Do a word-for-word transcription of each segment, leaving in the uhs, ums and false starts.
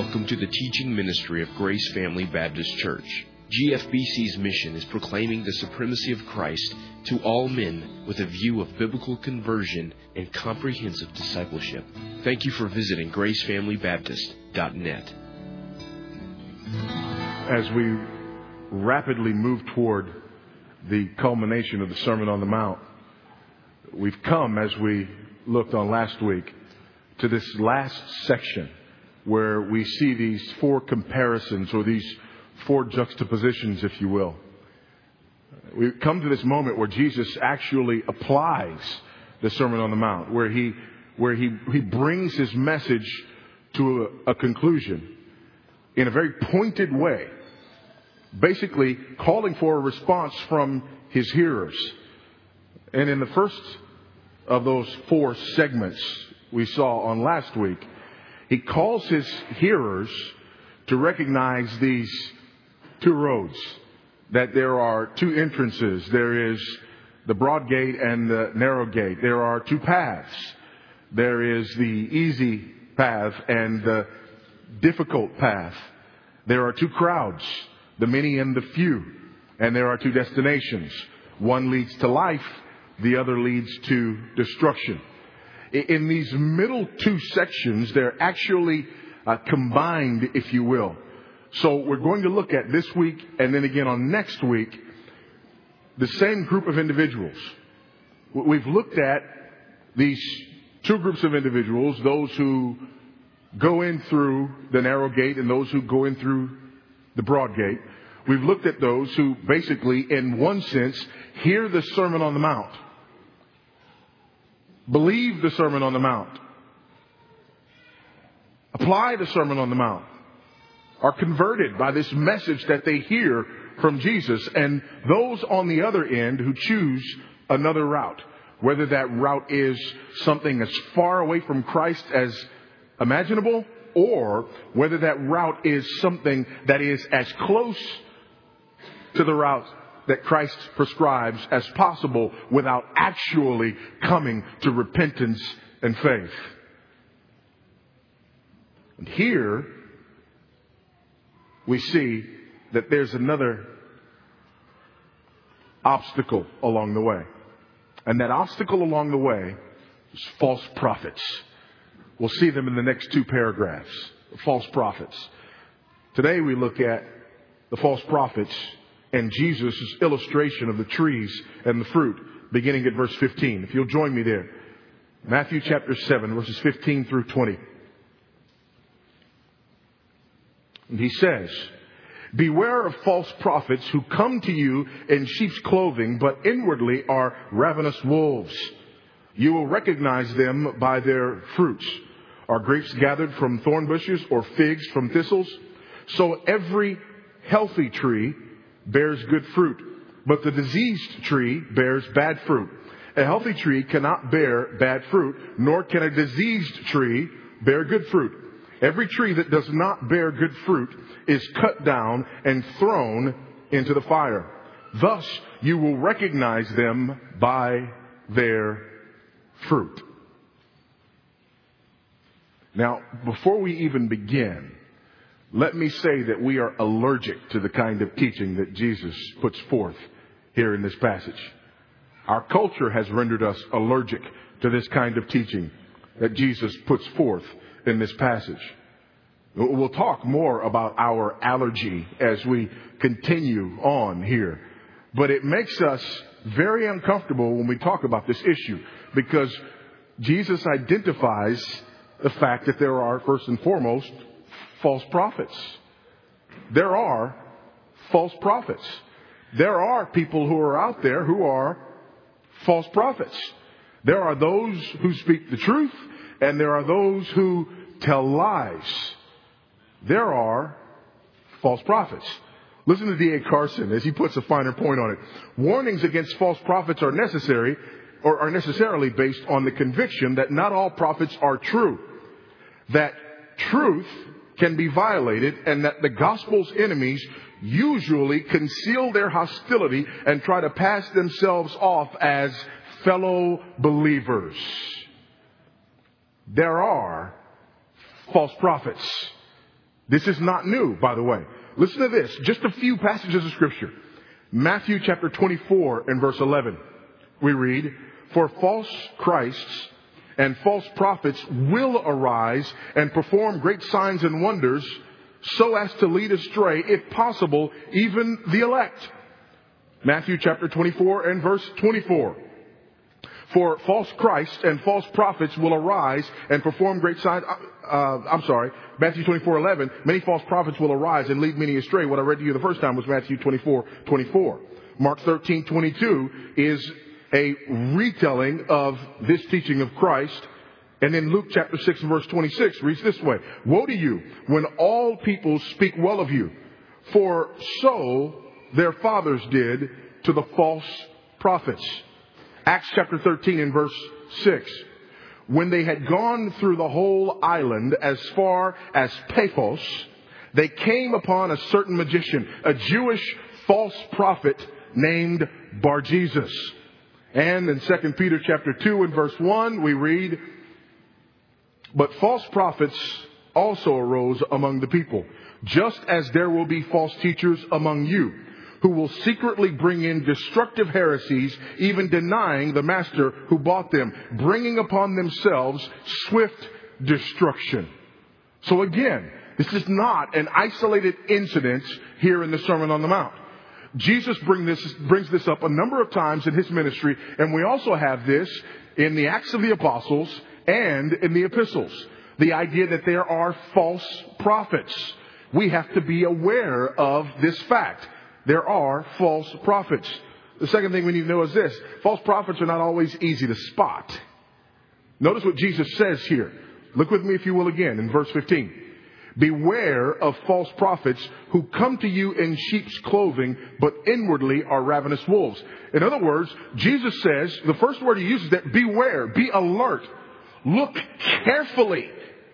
Welcome to the teaching ministry of Grace Family Baptist Church. G F B C's mission is proclaiming the supremacy of Christ to all men with a view of biblical conversion and comprehensive discipleship. Thank you for visiting grace family baptist dot net. As we rapidly move toward the culmination of the Sermon on the Mount, we've come, as we looked on last week, to this last section where we see these four comparisons, or these four juxtapositions, if you will. We come to this moment where Jesus actually applies the Sermon on the Mount, where he where he, he brings his message to a, a conclusion in a very pointed way, basically calling for a response from his hearers. And in the first of those four segments we saw on last week, he calls his hearers to recognize these two roads, that there are two entrances. There is the broad gate and the narrow gate. There are two paths. There is the easy path and the difficult path. There are two crowds, the many and the few. And there are two destinations. One leads to life. The other leads to destruction. In these middle two sections, they're actually uh, combined, if you will. So we're going to look at this week and then again on next week, the same group of individuals. We've looked at these two groups of individuals, those who go in through the narrow gate and those who go in through the broad gate. We've looked at those who basically, in one sense, hear the Sermon on the Mount, believe the Sermon on the Mount, apply the Sermon on the Mount, are converted by this message that they hear from Jesus, and those on the other end who choose another route, whether that route is something as far away from Christ as imaginable, or whether that route is something that is as close to the route that Christ prescribes as possible without actually coming to repentance and faith. And here we see that there's another obstacle along the way. And that obstacle along the way is false prophets. We'll see them in the next two paragraphs. False prophets. Today we look at the false prophets and Jesus' illustration of the trees and the fruit, beginning at verse fifteen. If you'll join me there. Matthew chapter seven, verses fifteen through twenty. And he says, "Beware of false prophets who come to you in sheep's clothing, but inwardly are ravenous wolves. You will recognize them by their fruits. Are grapes gathered from thorn bushes or figs from thistles? So every healthy tree bears good fruit, but the diseased tree bears bad fruit. A healthy tree cannot bear bad fruit, nor can a diseased tree bear good fruit. Every tree that does not bear good fruit is cut down and thrown into the fire. Thus you will recognize them by their fruit." Now, before we even begin, let me say that we are allergic to the kind of teaching that Jesus puts forth here in this passage. Our culture has rendered us allergic to this kind of teaching that Jesus puts forth in this passage. We'll talk more about our allergy as we continue on here. But it makes us very uncomfortable when we talk about this issue, because Jesus identifies the fact that there are, first and foremost, false prophets. There are false prophets. There are people who are out there who are false prophets. There are those who speak the truth, and there are those who tell lies. There are false prophets. Listen to D A Carson as he puts a finer point on it. "Warnings against false prophets are necessary, or are necessarily based on the conviction that not all prophets are true, that truth can be violated, and that the gospel's enemies usually conceal their hostility and try to pass themselves off as fellow believers." There are false prophets. This is not new, by the way. Listen to this. Just a few passages of Scripture. Matthew chapter twenty-four and verse eleven. We read, "For false Christs and false prophets will arise and perform great signs and wonders, so as to lead astray, if possible, even the elect." Matthew chapter twenty-four and verse twenty-four. "For false Christs and false prophets will arise and perform great signs." Uh, I'm sorry, Matthew twenty-four eleven. "Many false prophets will arise and lead many astray." What I read to you the first time was Matthew twenty-four twenty-four. Mark thirteen twenty-two is a retelling of this teaching of Christ. And then Luke chapter six and verse twenty-six reads this way: "Woe to you when all people speak well of you, for so their fathers did to the false prophets." Acts chapter thirteen and verse six. "When they had gone through the whole island as far as Paphos, they came upon a certain magician, a Jewish false prophet named Bar-Jesus." And in Second Peter chapter two and verse one, we read, "But false prophets also arose among the people, just as there will be false teachers among you, who will secretly bring in destructive heresies, even denying the master who bought them, bringing upon themselves swift destruction." So again, this is not an isolated incident here in the Sermon on the Mount. Jesus bring this, brings this up a number of times in his ministry, and we also have this in the Acts of the Apostles and in the epistles. The idea that there are false prophets. We have to be aware of this fact. There are false prophets. The second thing we need to know is this: false prophets are not always easy to spot. Notice what Jesus says here. Look with me, if you will, again in verse fifteen. "Beware of false prophets who come to you in sheep's clothing, but inwardly are ravenous wolves." In other words, Jesus says, the first word he uses there, beware, be alert, look carefully.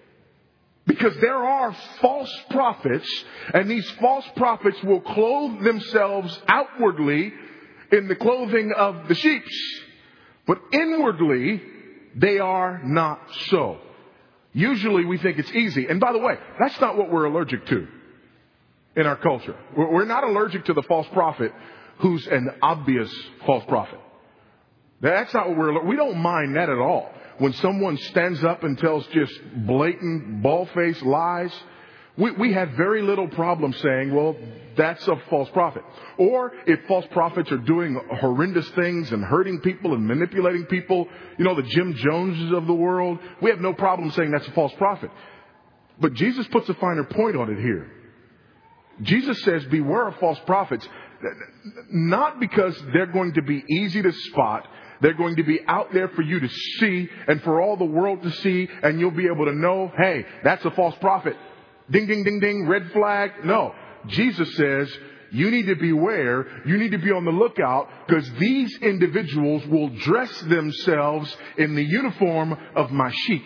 Because there are false prophets, and these false prophets will clothe themselves outwardly in the clothing of the sheep, but inwardly they are not so. Usually we think it's easy. And by the way, that's not what we're allergic to in our culture. We're not allergic to the false prophet who's an obvious false prophet. That's not what we're, we don't mind that at all. When someone stands up and tells just blatant, bald-faced lies, we, we have very little problem saying, well, that's a false prophet. Or if false prophets are doing horrendous things and hurting people and manipulating people, you know, the Jim Joneses of the world, we have no problem saying that's a false prophet. But Jesus puts a finer point on it here. Jesus says, beware of false prophets, not because they're going to be easy to spot. They're going to be out there for you to see and for all the world to see, and you'll be able to know, hey, that's a false prophet. Ding, ding, ding, ding, red flag. No. Jesus says you need to beware. You need to be on the lookout, because these individuals will dress themselves in the uniform of my sheep.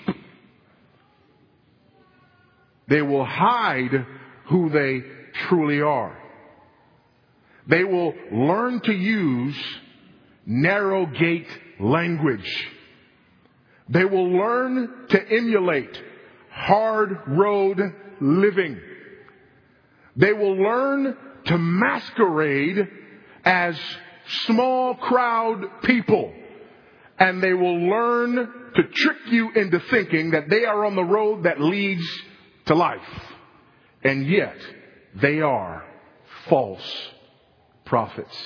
They will hide who they truly are. They will learn to use narrow gate language. They will learn to emulate hard road living. They will learn to masquerade as small crowd people. And they will learn to trick you into thinking that they are on the road that leads to life. And yet, they are false prophets.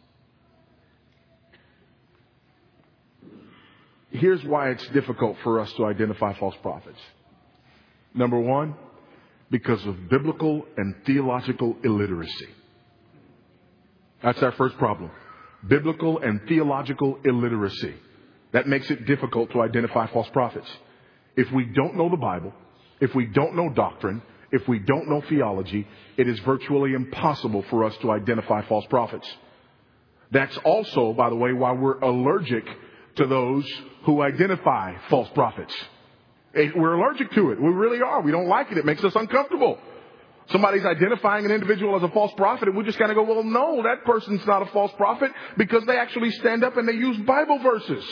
Here's why it's difficult for us to identify false prophets. Number one, because of biblical and theological illiteracy. That's our first problem. Biblical and theological illiteracy. That makes it difficult to identify false prophets. If we don't know the Bible, if we don't know doctrine, if we don't know theology, it is virtually impossible for us to identify false prophets. That's also, by the way, why we're allergic to those who identify false prophets. We're allergic to it. We really are. We don't like it. It makes us uncomfortable. Somebody's identifying an individual as a false prophet, and we just kind of go, well, no, that person's not a false prophet, because they actually stand up and they use Bible verses.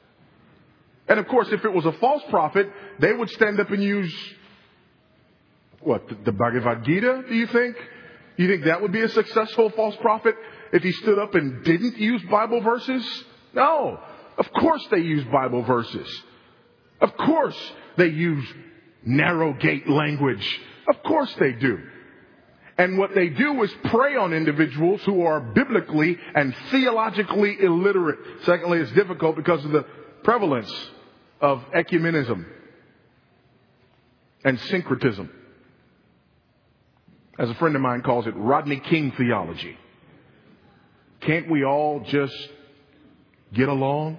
And of course, if it was a false prophet, they would stand up and use what, the, the Bhagavad Gita, do you think? You think that would be a successful false prophet if he stood up and didn't use Bible verses? No. Of course they use Bible verses. Of course they use narrow gate language. Of course they do. And what they do is prey on individuals who are biblically and theologically illiterate. Secondly, it's difficult because of the prevalence of ecumenism and syncretism. As a friend of mine calls it, Rodney King theology. Can't we all just get along?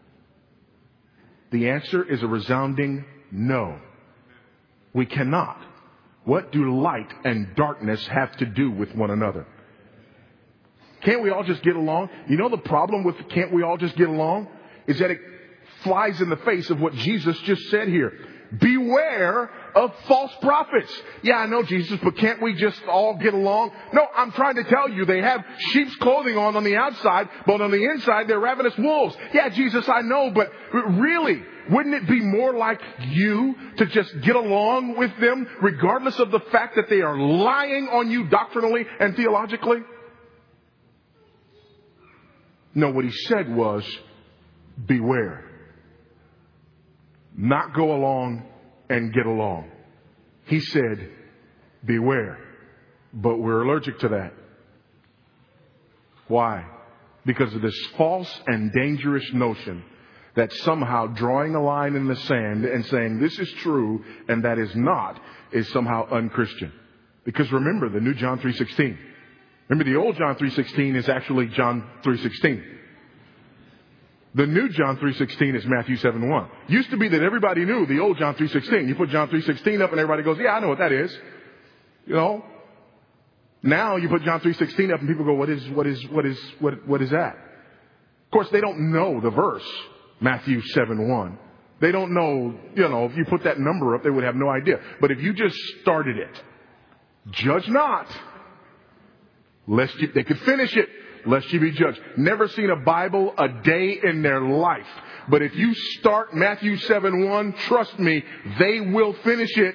The answer is a resounding no. We cannot. What do light and darkness have to do with one another? Can't we all just get along? You know the problem with can't we all just get along? Is that it flies in the face of what Jesus just said here. Beware of false prophets. Yeah, I know, Jesus, but can't we just all get along? No, I'm trying to tell you, they have sheep's clothing on on the outside, but on the inside, they're ravenous wolves. Yeah, Jesus, I know, but really, wouldn't it be more like you to just get along with them, regardless of the fact that they are lying on you doctrinally and theologically? No, what he said was, beware. Not go along and get along. He said, beware. But we're allergic to that. Why? Because of this false and dangerous notion that somehow drawing a line in the sand and saying this is true and that is not is somehow unchristian. Because remember the new John three sixteen. Remember the old John three sixteen is actually John three sixteen. The new John three sixteen is Matthew seven one. Used to be that everybody knew the old John three sixteen. You put John three sixteen up and everybody goes, yeah, I know what that is. You know? Now you put John three sixteen up and people go, what is, what is, what is, what, what is that? Of course, they don't know the verse, Matthew seven one. They don't know, you know, if you put that number up, they would have no idea. But if you just started it, judge not, lest you, they could finish it. Lest you be judged. Never seen a Bible a day in their life. But if you start Matthew seven one, trust me, they will finish it.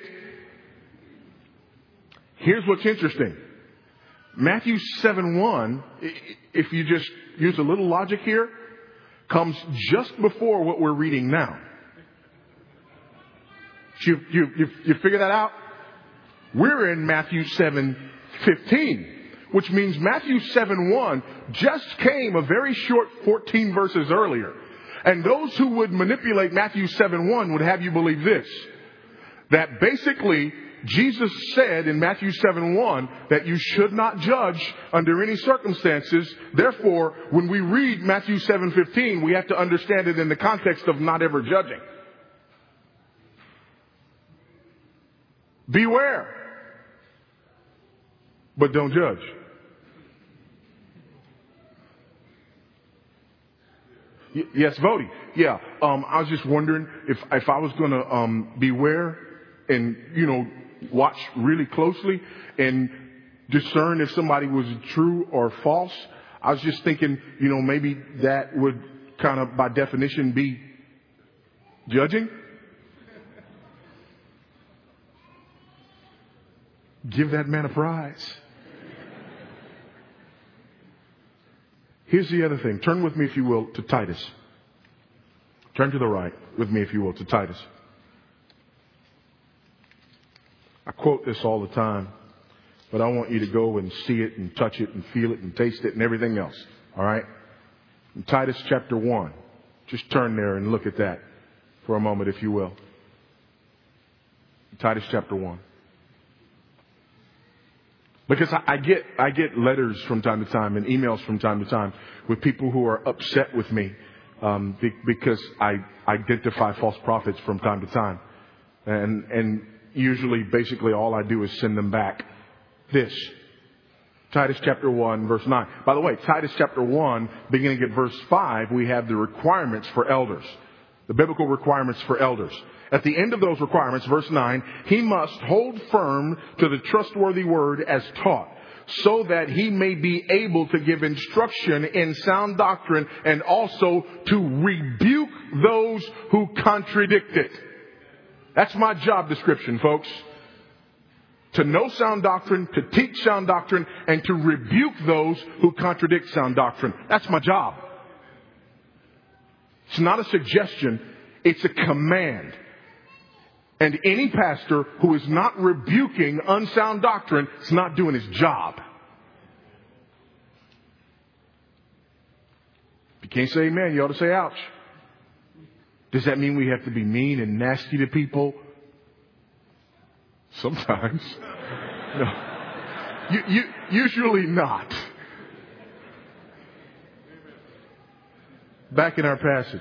Here's what's interesting. Matthew seven one, if you just use a little logic here, comes just before what we're reading now. You, you, you, you figure that out? We're in Matthew seven fifteen. Which means Matthew seven one just came a very short fourteen verses earlier. And those who would manipulate Matthew seven one would have you believe this. That basically Jesus said in Matthew seven one that you should not judge under any circumstances. Therefore, when we read Matthew seven fifteen, we have to understand it in the context of not ever judging. Beware. But don't judge. Yes, Vody. Yeah. Um, I was just wondering if, if I was going to, um, beware and, you know, watch really closely and discern if somebody was true or false. I was just thinking, you know, maybe that would kind of by definition be judging. Give that man a prize. Here's the other thing. Turn with me, if you will, to Titus. Turn to the right with me, if you will, to Titus. I quote this all the time, but I want you to go and see it and touch it and feel it and taste it and everything else. All right? In Titus chapter one. Just turn there and look at that for a moment, if you will. Titus chapter one. Because I, I get I get letters from time to time and emails from time to time with people who are upset with me um, be, because I identify false prophets from time to time. And, and usually, basically, all I do is send them back this. Titus chapter one, verse nine. By the way, Titus chapter one, beginning at verse five, we have the requirements for elders. The biblical requirements for elders. At the end of those requirements, verse nine, he must hold firm to the trustworthy word as taught, so that he may be able to give instruction in sound doctrine and also to rebuke those who contradict it. That's my job description, folks. To know sound doctrine, to teach sound doctrine, and to rebuke those who contradict sound doctrine. That's my job. It's not a suggestion. It's a command. And any pastor who is not rebuking unsound doctrine is not doing his job. If you can't say amen, you ought to say ouch. Does that mean we have to be mean and nasty to people? Sometimes. No. You, you, usually not. Back in our passage.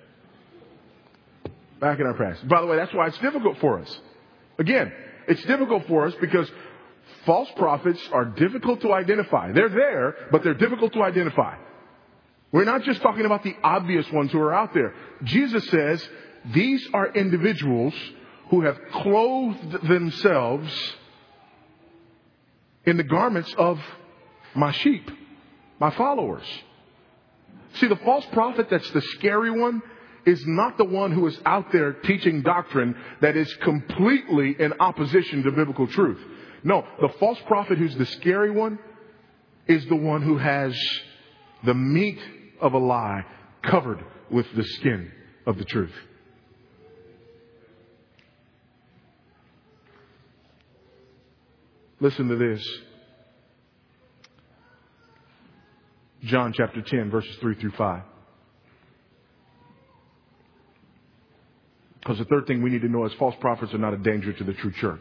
Back in our passage. By the way, that's why it's difficult for us. Again, it's difficult for us because false prophets are difficult to identify. They're there, but they're difficult to identify. We're not just talking about the obvious ones who are out there. Jesus says these are individuals who have clothed themselves in the garments of my sheep, my followers. See, the false prophet that's the scary one is not the one who is out there teaching doctrine that is completely in opposition to biblical truth. No, the false prophet who's the scary one is the one who has the meat of a lie covered with the skin of the truth. Listen to this. John chapter ten, verses three through five. Because the third thing we need to know is false prophets are not a danger to the true church.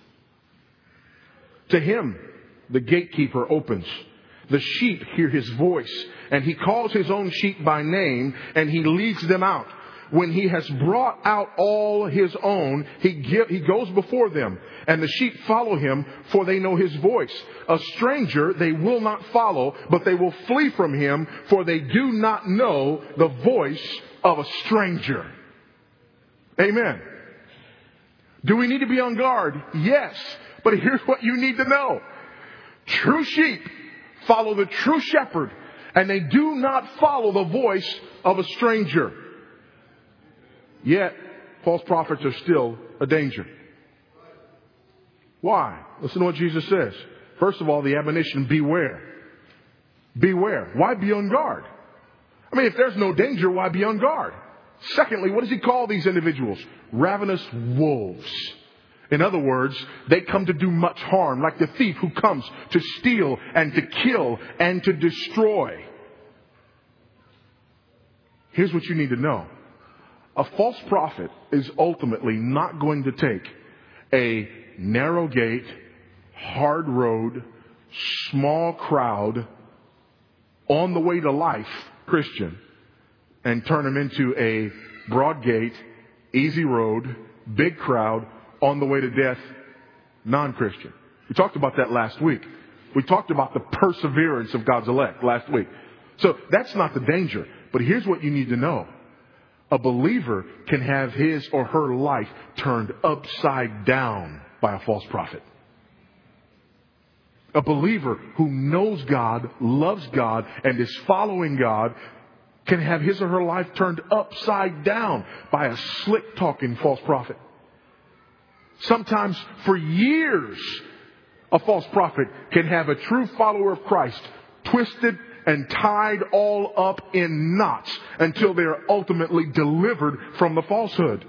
To him, the gatekeeper opens. The sheep hear his voice, and he calls his own sheep by name, and he leads them out. When he has brought out all his own, he give, he goes before them, and the sheep follow him, for they know his voice. A stranger they will not follow, but they will flee from him, for they do not know the voice of a stranger. Amen. Do we need to be on guard? Yes. But here's what you need to know. True sheep follow the true shepherd, and they do not follow the voice of a stranger. Yet, false prophets are still a danger. Why? Listen to what Jesus says. First of all, the admonition, beware. Beware. Why be on guard? I mean, if there's no danger, why be on guard? Secondly, what does he call these individuals? Ravenous wolves. In other words, they come to do much harm, like the thief who comes to steal and to kill and to destroy. Here's what you need to know. A false prophet is ultimately not going to take a narrow gate, hard road, small crowd, on the way to life Christian and turn them into a broad gate, easy road, big crowd, on the way to death non-Christian. We talked about that last week. We talked about the perseverance of God's elect last week. So that's not the danger. But here's what you need to know. A believer can have his or her life turned upside down by a false prophet. A believer who knows God, loves God, and is following God can have his or her life turned upside down by a slick-talking false prophet. Sometimes for years, a false prophet can have a true follower of Christ twisted and tied all up in knots until they are ultimately delivered from the falsehood.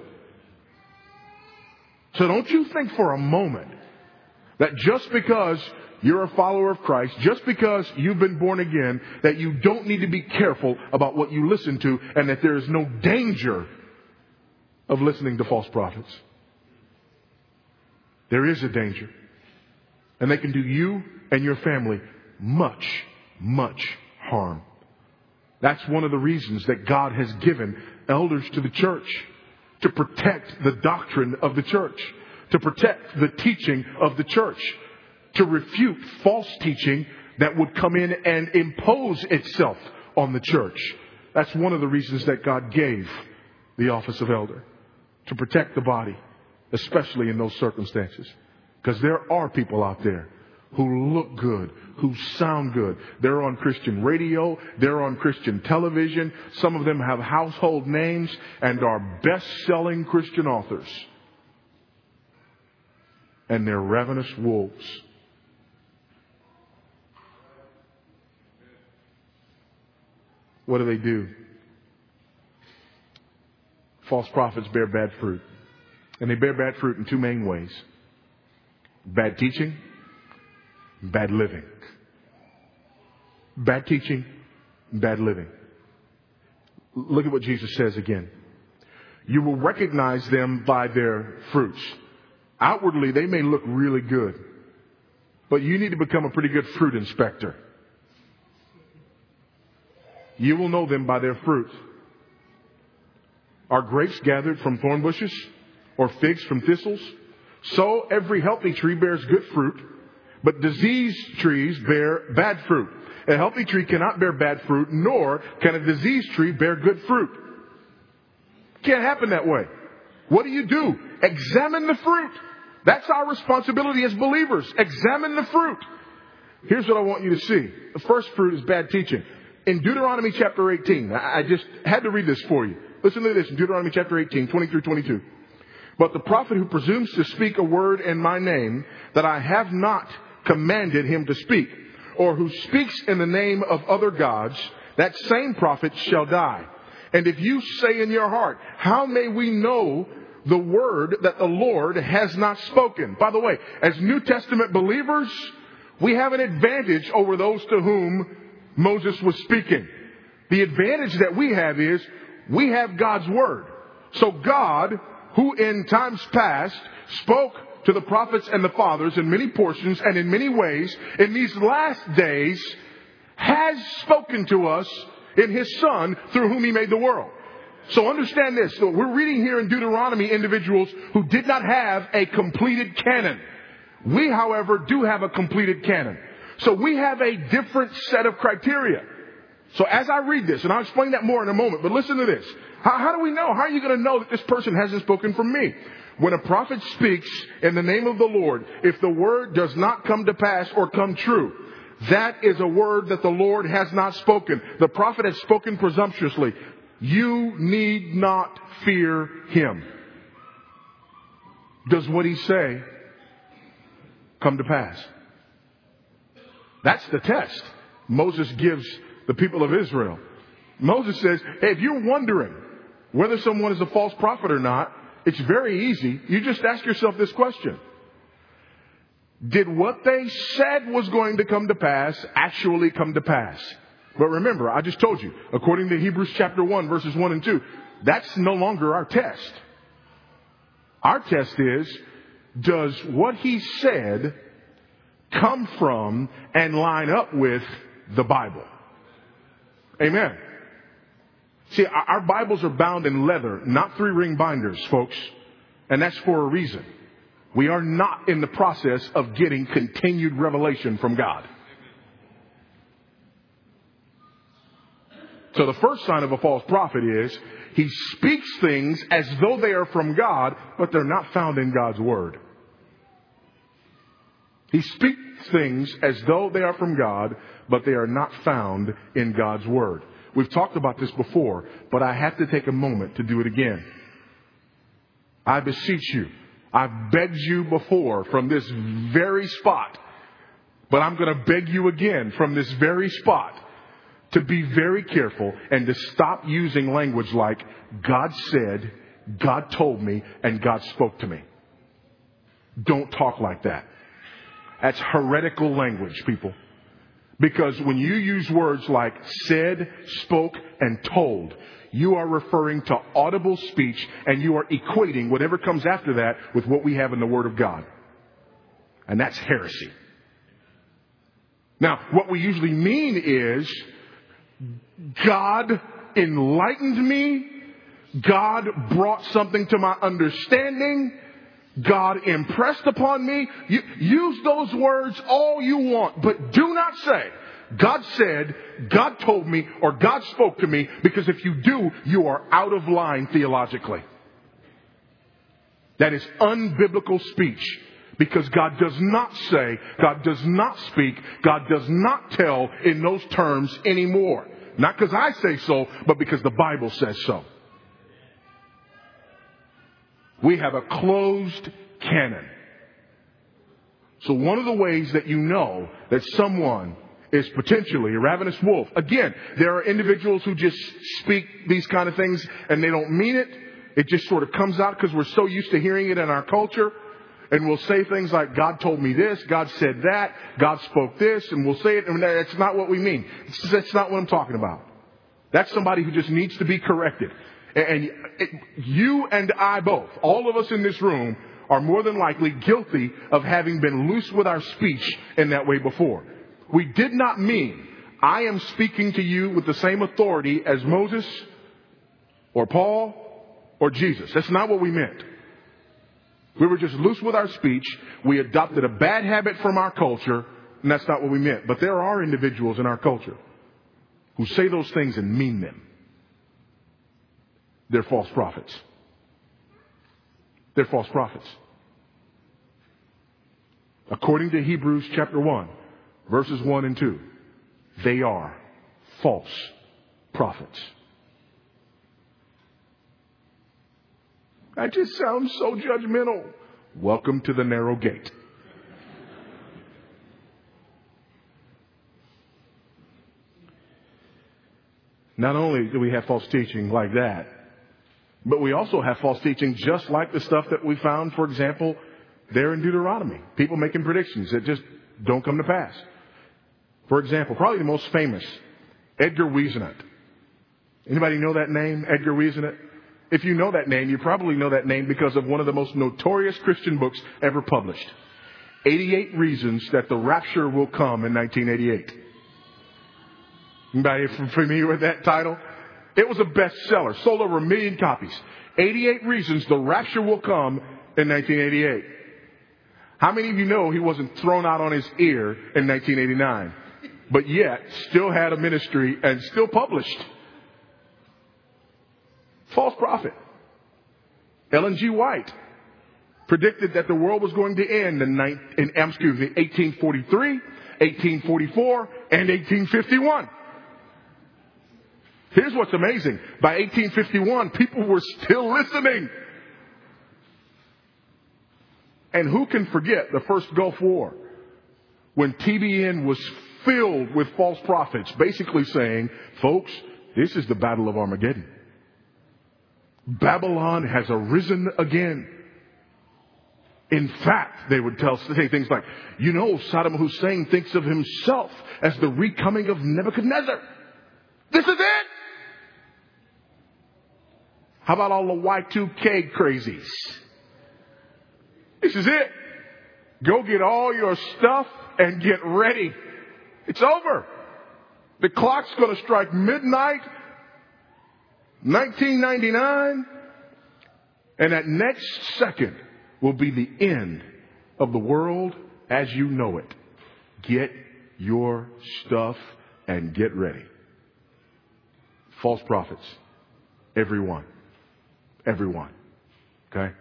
So don't you think for a moment that just because you're a follower of Christ, just because you've been born again, that you don't need to be careful about what you listen to and that there is no danger of listening to false prophets. There is a danger. And they can do you and your family much, much harm. That's one of the reasons that God has given elders to the church, to protect the doctrine of the church, to protect the teaching of the church, to refute false teaching that would come in and impose itself on the church. That's one of the reasons that God gave the office of elder, to protect the body, especially in those circumstances. Because there are people out there who look good, who sound good. They're on Christian radio. They're on Christian television. Some of them have household names and are best-selling Christian authors. and they're ravenous wolves. What do they do? False prophets bear bad fruit. And they bear bad fruit in two main ways. Bad teaching, bad living. Bad teaching, bad living. Look at what Jesus says again. You will recognize them by their fruits. Outwardly, they may look really good, but you need to become a pretty good fruit inspector. You will know them by their fruit. Are grapes gathered from thorn bushes or figs from thistles? So every healthy tree bears good fruit, but diseased trees bear bad fruit. A healthy tree cannot bear bad fruit, nor can a diseased tree bear good fruit. Can't happen that way. What do you do? Examine the fruit. That's our responsibility as believers. Examine the fruit. Here's what I want you to see. The first fruit is bad teaching. In Deuteronomy chapter eighteen, I just had to read this for you. Listen to this in Deuteronomy chapter eighteen, twenty through twenty-two. But the prophet who presumes to speak a word in my name that I have not commanded him to speak, or who speaks in the name of other gods, that same prophet shall die. And if you say in your heart, how may we know the word that the Lord has not spoken? By the way, as New Testament believers, we have an advantage over those to whom Moses was speaking. The advantage that we have is we have God's word. So God, who in times past spoke to the prophets and the fathers in many portions and in many ways, in these last days has spoken to us in his Son through whom he made the world. So understand this. So we're reading here in Deuteronomy individuals who did not have a completed canon. We, however, do have a completed canon. So we have a different set of criteria. So as I read this, and I'll explain that more in a moment, but listen to this. How, how do we know? How are you going to know that this person hasn't spoken from me? When a prophet speaks in the name of the Lord, if the word does not come to pass or come true, that is a word that the Lord has not spoken. The prophet has spoken presumptuously. You need not fear him. Does what he say come to pass? That's the test Moses gives the people of Israel. Moses says, hey, if you're wondering whether someone is a false prophet or not, it's very easy. You just ask yourself this question. Did what they said was going to come to pass actually come to pass? But remember, I just told you, according to Hebrews chapter one, verses one and two, that's no longer our test. Our test is, does what he said come from and line up with the Bible? Amen. See, our Bibles are bound in leather, not three-ring binders, folks. And that's for a reason. We are not in the process of getting continued revelation from God. So the first sign of a false prophet is he speaks things as though they are from God, but they're not found in God's word. He speaks things as though they are from God, but they are not found in God's word. We've talked about this before, but I have to take a moment to do it again. I beseech you. I've begged you before from this very spot, but I'm going to beg you again from this very spot to be very careful and to stop using language like God said, God told me, and God spoke to me. Don't talk like that. That's heretical language, people. Because when you use words like said, spoke, and told, you are referring to audible speech, and you are equating whatever comes after that with what we have in the Word of God. And that's heresy. Now, what we usually mean is God enlightened me. God brought something to my understanding. God impressed upon me. You, use those words all you want, but do not say, God said, God told me, or God spoke to me, because if you do, you are out of line theologically. That is unbiblical speech, because God does not say, God does not speak, God does not tell in those terms anymore. Not because I say so, but because the Bible says so. We have a closed canon. So one of the ways that you know that someone is potentially a ravenous wolf, again, there are individuals who just speak these kind of things and they don't mean it. It just sort of comes out because we're so used to hearing it in our culture. And we'll say things like, God told me this, God said that, God spoke this, and we'll say it, and that's not what we mean. It's, that's not what I'm talking about. That's somebody who just needs to be corrected. And, and it, you and I both, all of us in this room, are more than likely guilty of having been loose with our speech in that way before. We did not mean, I am speaking to you with the same authority as Moses or Paul or Jesus. That's not what we meant. We were just loose with our speech. We adopted a bad habit from our culture, and that's not what we meant. But there are individuals in our culture who say those things and mean them. They're false prophets. They're false prophets. According to Hebrews chapter one, verses one and two, they are false prophets. That just sounds so judgmental. Welcome to the narrow gate. Not only do we have false teaching like that, but we also have false teaching just like the stuff that we found, for example, there in Deuteronomy. People making predictions that just don't come to pass. For example, probably the most famous, Edgar Whisenant. Anybody know that name, Edgar Whisenant? If you know that name, you probably know that name because of one of the most notorious Christian books ever published. eighty-eight Reasons That the Rapture Will Come in nineteen eighty-eight. Anybody familiar with that title? It was a bestseller, sold over a million copies. eighty-eight Reasons the Rapture Will Come in nineteen eighty-eight. How many of you know he wasn't thrown out on his ear in nineteen eighty-nine, but yet still had a ministry and still published? False prophet. Ellen G. White predicted that the world was going to end in, in excuse me, eighteen forty-three, eighteen forty-four, and eighteen fifty-one. Here's what's amazing. By eighteen fifty-one, people were still listening. And who can forget the first Gulf War when T B N was filled with false prophets, basically saying, folks, this is the Battle of Armageddon. Babylon has arisen again. In fact, they would tell say things like, you know, Saddam Hussein thinks of himself as the recoming of Nebuchadnezzar. This is it. How about all the Y two K crazies? This is it. Go get all your stuff and get ready. It's over. The clock's going to strike midnight, nineteen ninety-nine, and that next second will be the end of the world as you know it. Get your stuff and get ready. False prophets. Everyone. Everyone. Okay?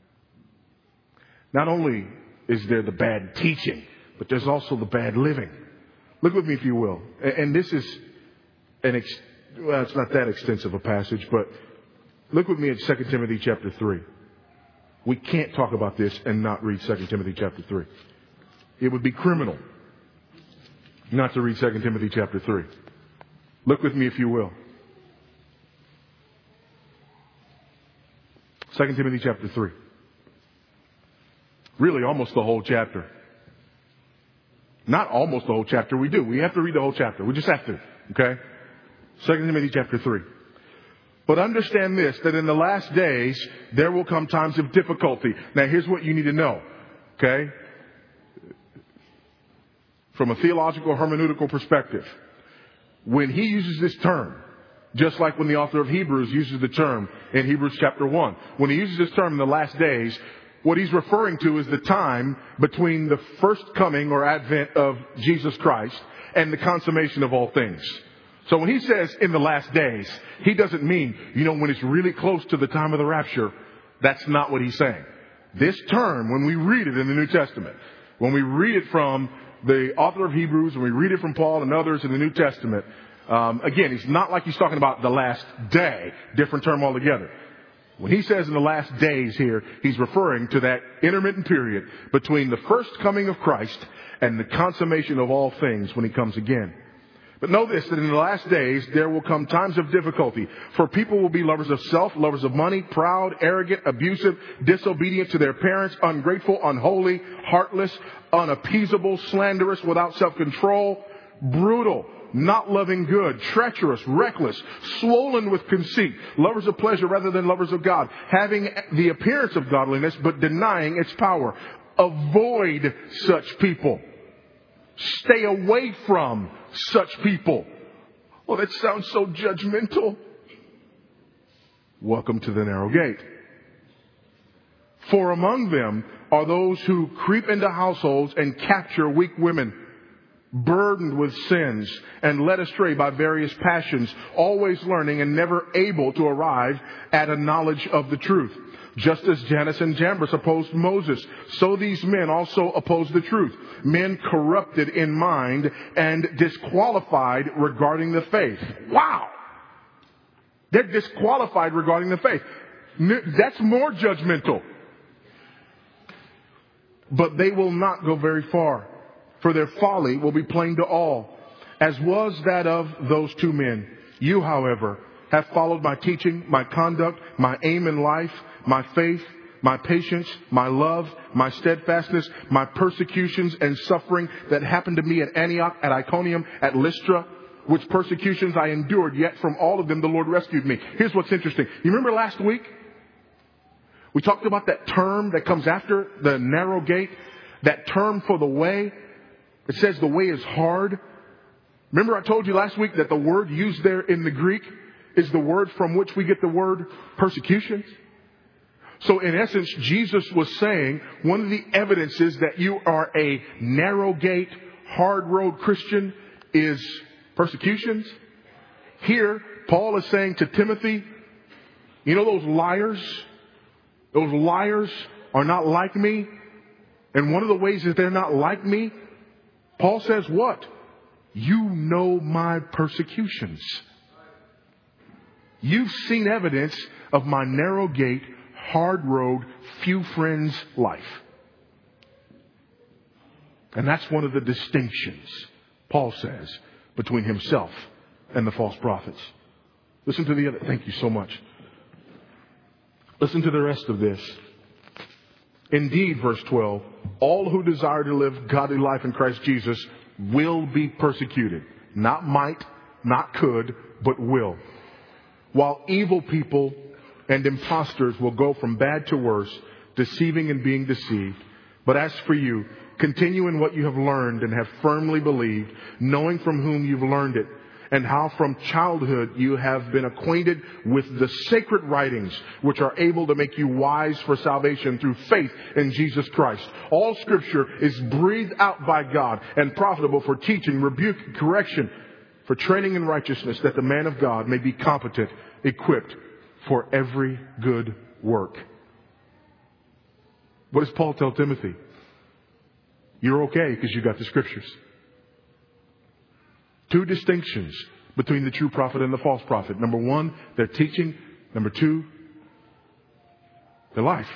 Not only is there the bad teaching, but there's also the bad living. Look with me, if you will. And this is an, ex- well, it's not that extensive a passage, but look with me at Second Timothy chapter three. We can't talk about this and not read Second Timothy chapter three. It would be criminal not to read Second Timothy chapter three. Look with me, if you will. Second Timothy chapter three. Really, almost the whole chapter. Not almost the whole chapter. We do. We have to read the whole chapter. We just have to. Okay? Second Timothy chapter three. But understand this, that in the last days, there will come times of difficulty. Now, here's what you need to know. Okay? From a theological, hermeneutical perspective. When he uses this term, just like when the author of Hebrews uses the term in Hebrews chapter one. When he uses this term in the last days, what he's referring to is the time between the first coming or advent of Jesus Christ and the consummation of all things. So when he says in the last days, he doesn't mean, you know, when it's really close to the time of the rapture. That's not what he's saying. This term, when we read it in the New Testament, when we read it from the author of Hebrews, when we read it from Paul and others in the New Testament, um, again, it's not like he's talking about the last day, different term altogether. When he says in the last days here, he's referring to that intermittent period between the first coming of Christ and the consummation of all things when he comes again. But know this, that in the last days there will come times of difficulty. For people will be lovers of self, lovers of money, proud, arrogant, abusive, disobedient to their parents, ungrateful, unholy, heartless, unappeasable, slanderous, without self-control, brutal, not loving good, treacherous, reckless, swollen with conceit, lovers of pleasure rather than lovers of God, having the appearance of godliness but denying its power. Avoid such people. Stay away from such people. Oh, that sounds so judgmental. Welcome to the narrow gate. For among them are those who creep into households and capture weak women, burdened with sins and led astray by various passions, always learning and never able to arrive at a knowledge of the truth. Just as Jannes and Jambres opposed Moses, so these men also oppose the truth. Men corrupted in mind and disqualified regarding the faith. Wow! They're disqualified regarding the faith. That's more judgmental. But they will not go very far, for their folly will be plain to all, as was that of those two men. You, however, have followed my teaching, my conduct, my aim in life, my faith, my patience, my love, my steadfastness, my persecutions and suffering that happened to me at Antioch, at Iconium, at Lystra, which persecutions I endured, yet from all of them the Lord rescued me. Here's what's interesting. You remember last week? We talked about that term that comes after the narrow gate, that term for the way. It says the way is hard. Remember I told you last week that the word used there in the Greek is the word from which we get the word persecutions. So in essence, Jesus was saying one of the evidences that you are a narrow gate, hard road Christian is persecutions. Here, Paul is saying to Timothy, you know those liars? Those liars are not like me. And one of the ways that they're not like me, Paul says what? You know my persecutions. You've seen evidence of my narrow gate, hard road, few friends life. And that's one of the distinctions, Paul says, between himself and the false prophets. Listen to the other. Thank you so much. Listen to the rest of this. Indeed, verse twelve, all who desire to live godly life in Christ Jesus will be persecuted. Not might, not could, but will. While evil people and impostors will go from bad to worse, deceiving and being deceived. But as for you, continue in what you have learned and have firmly believed, knowing from whom you've learned it, and how from childhood you have been acquainted with the sacred writings, which are able to make you wise for salvation through faith in Jesus Christ. All Scripture is breathed out by God and profitable for teaching, rebuke, correction, for training in righteousness, that the man of God may be competent, equipped for every good work. What does Paul tell Timothy? You're okay because you got the Scriptures. Two distinctions between the true prophet and the false prophet. Number one, their teaching. Number two, their life.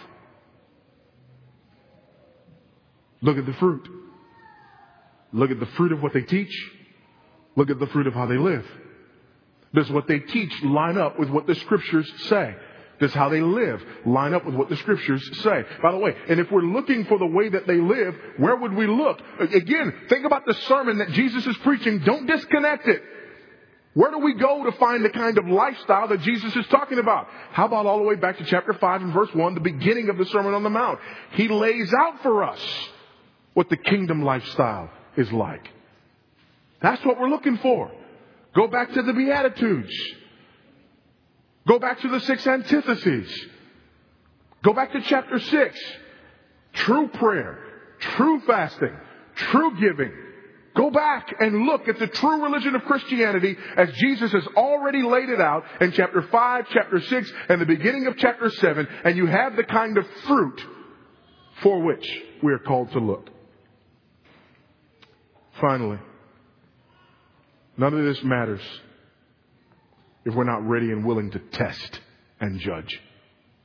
Look at the fruit. Look at the fruit of what they teach. Look at the fruit of how they live. Does what they teach line up with what the Scriptures say? Does how they live line up with what the Scriptures say? By the way, and if we're looking for the way that they live, where would we look? Again, think about the sermon that Jesus is preaching. Don't disconnect it. Where do we go to find the kind of lifestyle that Jesus is talking about? How about all the way back to chapter five and verse one, the beginning of the Sermon on the Mount? He lays out for us what the kingdom lifestyle is like. That's what we're looking for. Go back to the Beatitudes. Go back to the six antitheses. Go back to chapter six. True prayer, true fasting, true giving. Go back and look at the true religion of Christianity as Jesus has already laid it out in chapter five, chapter six, and the beginning of chapter seven. And you have the kind of fruit for which we are called to look. Finally, none of this matters if we're not ready and willing to test and judge.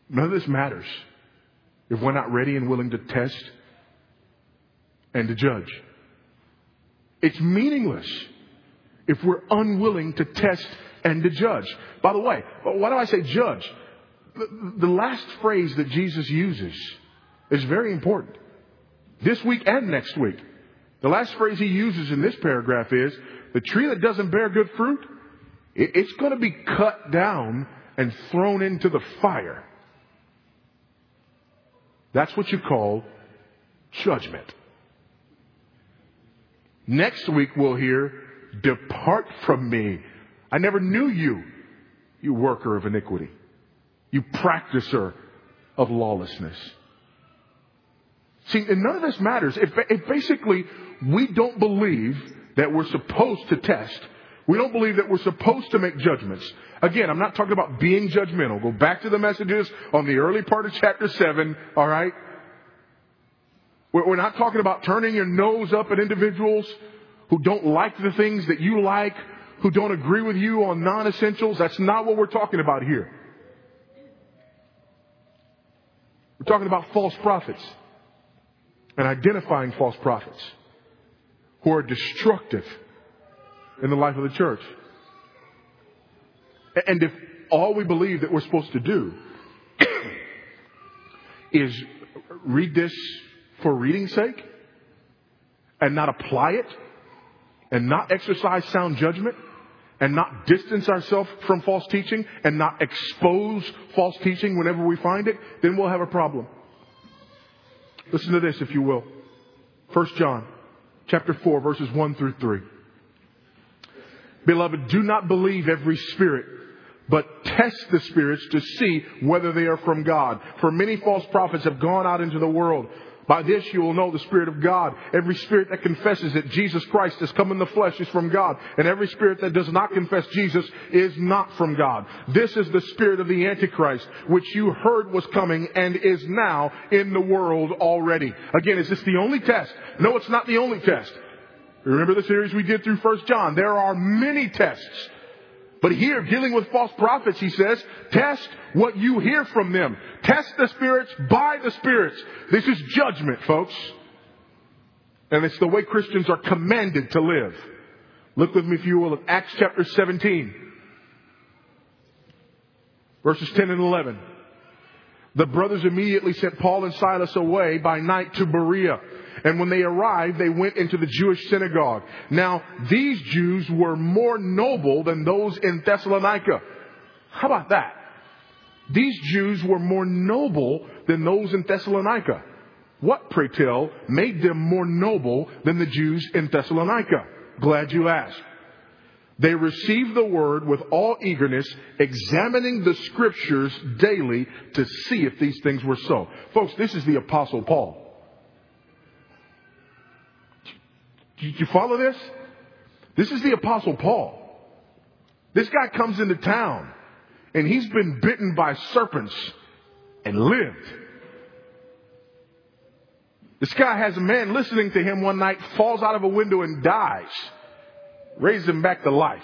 None of this matters if we're not ready and willing to test and to judge. It's meaningless if we're unwilling to test and to judge. By the way, why do I say judge? The, the last phrase that Jesus uses is very important. This week and next week. The last phrase he uses in this paragraph is, the tree that doesn't bear good fruit, it, it's going to be cut down and thrown into the fire. That's what you call judgment. Next week we'll hear, depart from me. I never knew you, you worker of iniquity, you practicer of lawlessness. See, and none of this matters if, if basically we don't believe that we're supposed to test. We don't believe that we're supposed to make judgments. Again, I'm not talking about being judgmental. Go back to the messages on the early part of chapter seven, all right? We're not talking about turning your nose up at individuals who don't like the things that you like, who don't agree with you on non-essentials. That's not what we're talking about here. We're talking about false prophets and identifying false prophets who are destructive in the life of the church. And if all we believe that we're supposed to do is read this for reading's sake and not apply it and not exercise sound judgment and not distance ourselves from false teaching and not expose false teaching whenever we find it, then we'll have a problem. Listen to this, if you will. First John chapter four, verses one through three. Beloved, do not believe every spirit, but test the spirits to see whether they are from God. For many false prophets have gone out into the world. By this you will know the Spirit of God. Every spirit that confesses that Jesus Christ has come in the flesh is from God. And every spirit that does not confess Jesus is not from God. This is the spirit of the Antichrist, which you heard was coming and is now in the world already. Again, is this the only test? No, it's not the only test. Remember the series we did through First John? There are many tests. But here, dealing with false prophets, he says, test what you hear from them. Test the spirits by the spirits. This is judgment, folks. And it's the way Christians are commanded to live. Look with me, if you will, at Acts chapter seventeen. Verses ten and eleven. The brothers immediately sent Paul and Silas away by night to Berea. And when they arrived, they went into the Jewish synagogue. Now, these Jews were more noble than those in Thessalonica. How about that? These Jews were more noble than those in Thessalonica. What, pray tell, made them more noble than the Jews in Thessalonica? Glad you asked. They received the word with all eagerness, examining the scriptures daily to see if these things were so. Folks, this is the Apostle Paul. Did you follow this? This is the Apostle Paul. This guy comes into town and he's been bitten by serpents and lived. This guy has a man listening to him one night, falls out of a window and dies. Raise him back to life.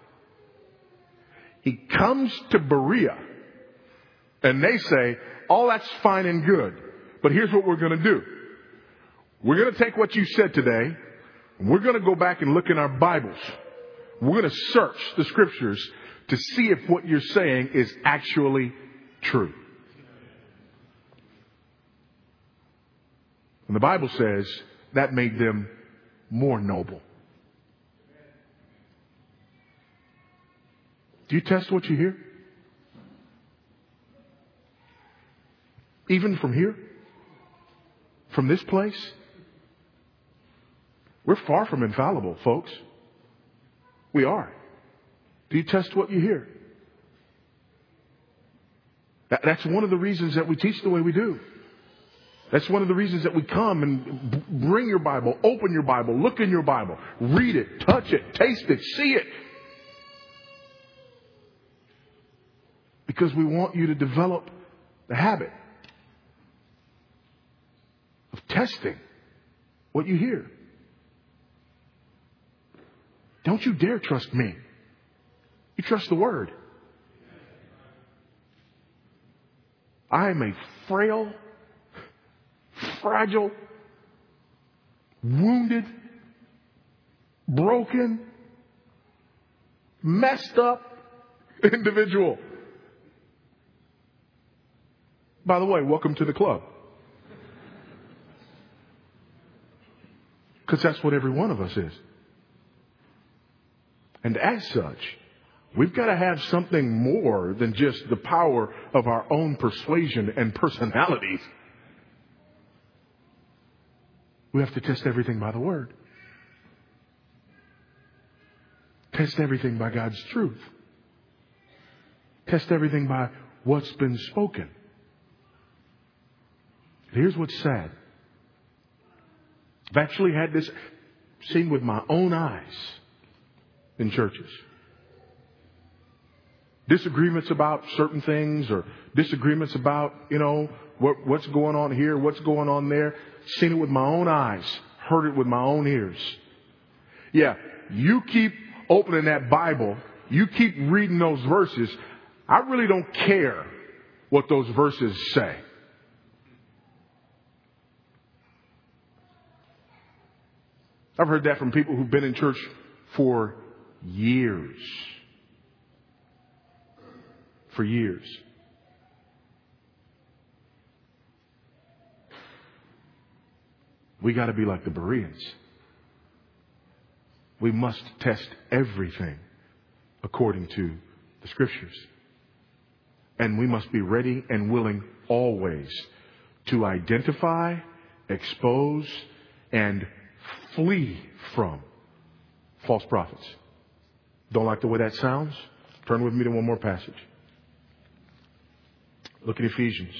He comes to Berea and they say, all that's fine and good, but here's what we're going to do. We're going to take what you said today. We're going to go back and look in our Bibles. We're going to search the scriptures to see if what you're saying is actually true. And the Bible says that made them more noble. Do you test what you hear? Even from here? From this place? We're far from infallible, folks. We are. Do you test what you hear? That, that's one of the reasons that we teach the way we do. That's one of the reasons that we come and b- bring your Bible, open your Bible, look in your Bible, read it, touch it, taste it, see it. Because we want you to develop the habit of testing what you hear. Don't you dare trust me. You trust the Word. I am a frail, fragile, wounded, broken, messed up individual. By the way, welcome to the club. Because that's what every one of us is. And as such, we've got to have something more than just the power of our own persuasion and personalities. We have to test everything by the Word. Test everything by God's truth. Test everything by what's been spoken. Here's what's sad. I've actually had this seen with my own eyes in churches. Disagreements about certain things, or disagreements about, you know, what, what's going on here, what's going on there. Seen it with my own eyes. Heard it with my own ears. Yeah, you keep opening that Bible. You keep reading those verses. I really don't care what those verses say. I've heard that from people who've been in church for years. For years. We got to be like the Bereans. We must test everything according to the Scriptures. And we must be ready and willing always to identify, expose, and flee from false prophets. Don't like the way that sounds? Turn with me to one more passage. Look at Ephesians.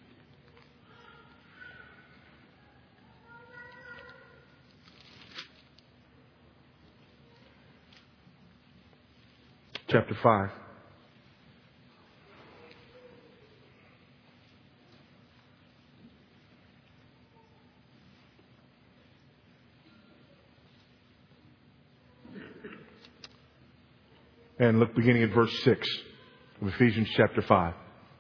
Chapter five. And look beginning at verse six of Ephesians chapter five.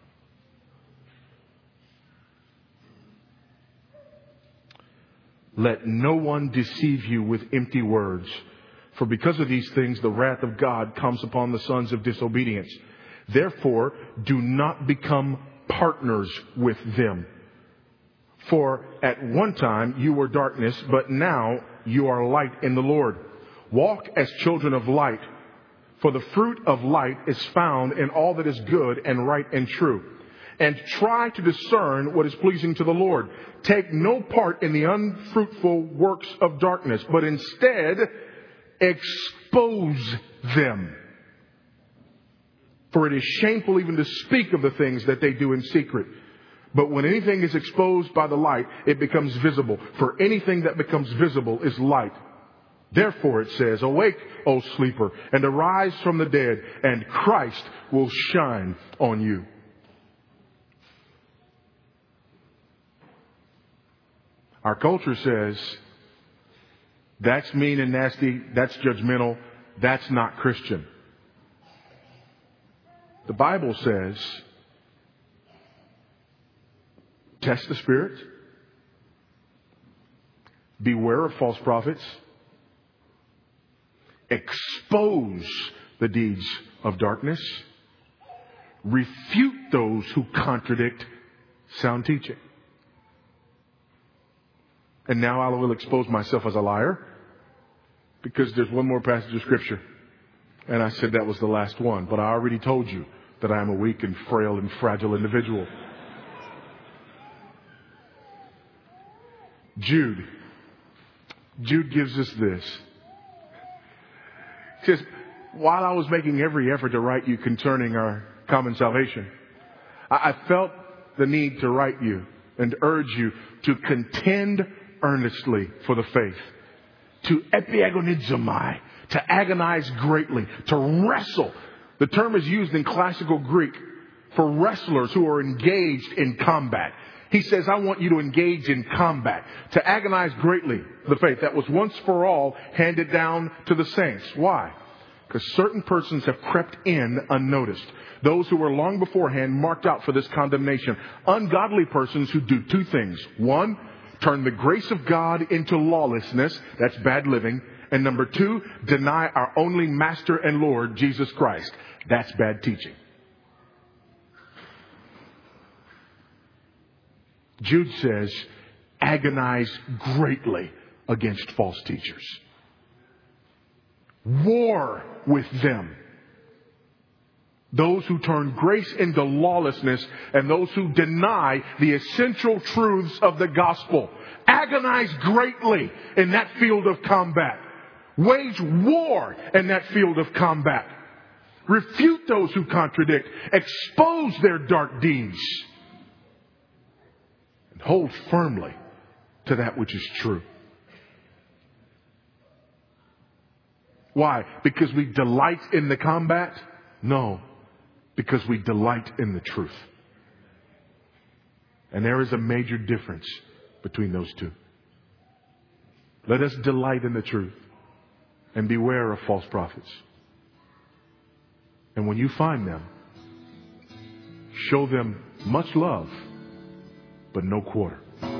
Let no one deceive you with empty words, for because of these things the wrath of God comes upon the sons of disobedience. Therefore, do not become partners with them. For at one time you were darkness, but now you are light in the Lord. Walk as children of light. For the fruit of light is found in all that is good and right and true. And try to discern what is pleasing to the Lord. Take no part in the unfruitful works of darkness, but instead expose them. For it is shameful even to speak of the things that they do in secret. But when anything is exposed by the light, it becomes visible. For anything that becomes visible is light. Therefore, it says, awake, O sleeper, and arise from the dead, and Christ will shine on you. Our culture says, that's mean and nasty, that's judgmental, that's not Christian. The Bible says, test the Spirit, beware of false prophets, expose the deeds of darkness, refute those who contradict sound teaching. And now I will expose myself as a liar, because there's one more passage of Scripture. And I said that was the last one. But I already told you that I am a weak and frail and fragile individual. Jude. Jude gives us this. He says, while I was making every effort to write you concerning our common salvation, I, I felt the need to write you and urge you to contend earnestly for the faith, to epiagonizomai, to agonize greatly, to wrestle. The term is used in classical Greek for wrestlers who are engaged in combat. He says, I want you to engage in combat, to agonize greatly the faith that was once for all handed down to the saints. Why? Because certain persons have crept in unnoticed. Those who were long beforehand marked out for this condemnation. Ungodly persons who do two things. One, turn the grace of God into lawlessness. That's bad living. And number two, deny our only Master and Lord, Jesus Christ. That's bad teaching. Jude says, agonize greatly against false teachers. War with them. Those who turn grace into lawlessness and those who deny the essential truths of the gospel. Agonize greatly in that field of combat. Wage war in that field of combat. Refute those who contradict. Expose their dark deeds. And hold firmly to that which is true. Why? Because we delight in the combat? No. Because we delight in the truth. And there is a major difference between those two. Let us delight in the truth and beware of false prophets. And when you find them, show them much love, but no quarter.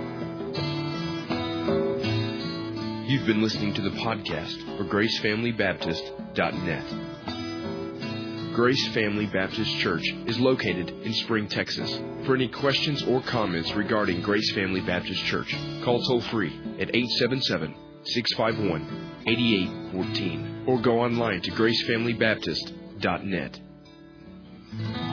You've been listening to the podcast for Grace Family Baptist dot net. Grace Family Baptist Church is located in Spring, Texas. For any questions or comments regarding Grace Family Baptist Church, call toll free at eight seven seven, six five one, eight eight one four or go online to Grace Family Baptist dot net.